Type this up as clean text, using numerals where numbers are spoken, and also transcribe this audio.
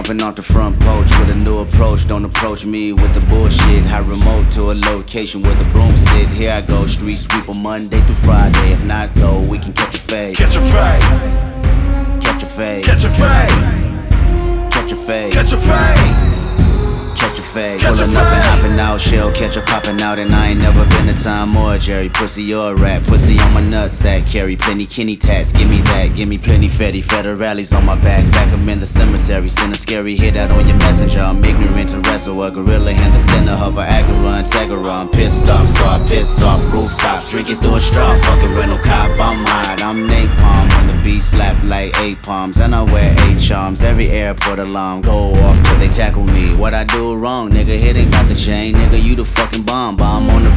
Jumping off the front porch with a new approach. Don't approach me with the bullshit. High remote to a location where the broom sit. Here I go, street sweeper Monday through Friday. If not though, we can catch a fade. Catch a fade. Catch a fade. Catch a fade. Catch a fade. Catch a fade. Catch a fade. Catch a Pulling up and fade. hopping out, shell catcher popping out, and I ain't never been a time or a Jerry. Pussy or a rat, pussy on my nutsack. Carry plenty Kenny tats, give me that, give me plenty Fetty. Federales on my back, back 'em in the cemetery. Send a scary hit out on your messenger. I'm ignorant to wrestle a gorilla in the center of a Agarra Integra. I'm pissed off, so I piss off rooftops. Drink it through a straw, fucking rental cop. I'm hot, I'm napalm when the beat slap like 8 palms. And I wear 8 charms. Every airport alarm go off till they tackle me. What I do wrong, nigga, hit ain't got the chain. Nigga, you the fucking bomb on the